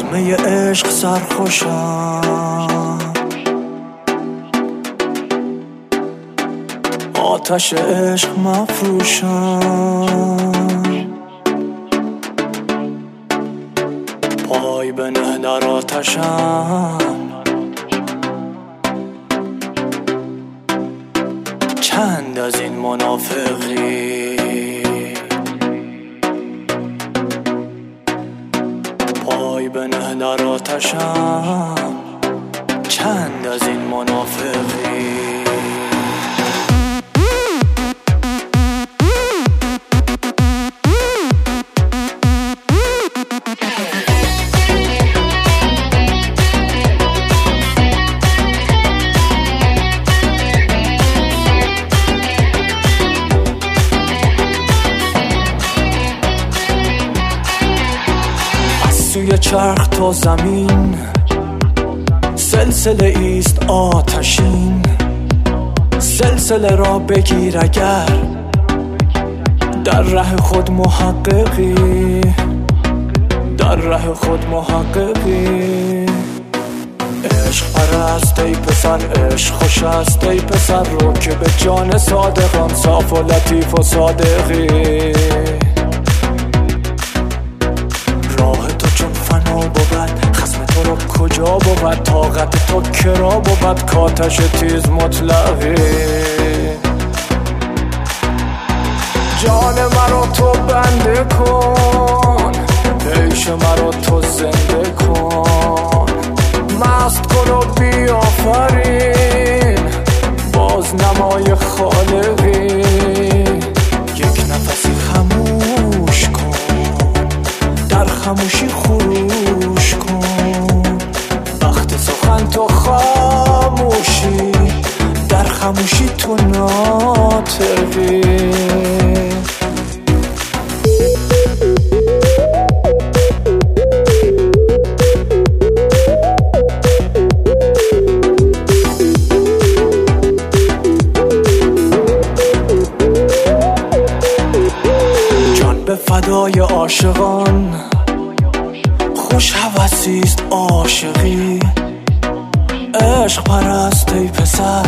می عشق سرخوشم، آتش عشق مفروشم، پای بنه در آتشم، چند از این منافقی، پای بنه در آتشم، چند از این منافقی. سوی چرخ تا زمین سلسله ایست آتشین، سلسله را بگیر اگر در ره خود محققی، در ره خود محققی. عشق پرست ای پسر، عشق خوش است ای پسر، رو که به جان صادقان صاف و لطیف و صادقی. خصم تو رو کجا بود، طاقت تو کرا بود، کاتش تیز مطلقی. جان مرا تو بنده کن، عیش مرا تو زنده کن، مست کن و بیافرین باز نمای خالقی. یک نفسی خموش کن، در خموشی خروش کن، وقت سخن تو خاموشی، در خموشی تو ناطقی. جان به فدای عاشقان، خوش هوسیست عاشقی. عشق پرست ای پسر،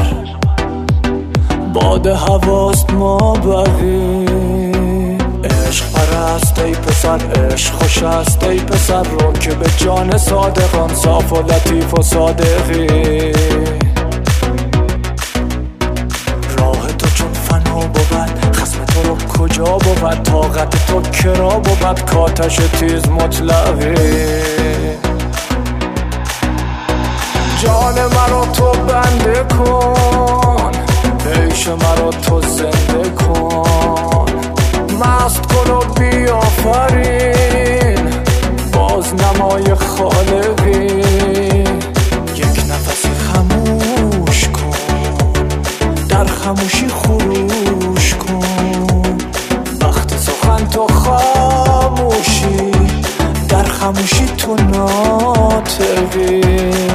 باد هواست ما بقی. عشق پرست ای پسر، عشق خوش است ای پسر، رو که به جان صادقان صاف و لطیف و صادقی. راه تو چون فنا بود، خصم تو رو کجا بود، طاقت تو کرا بود، کاتش تیز مطلقی. جان مرا تو بنده کن، عیش مرا تو زنده کن، مست کن و بیافرین باز نمای خالقی. یک نفسی خموش کن، در خموشی خروش کن، وقت سخن تو خاموشی، در خموشی تو ناطقی.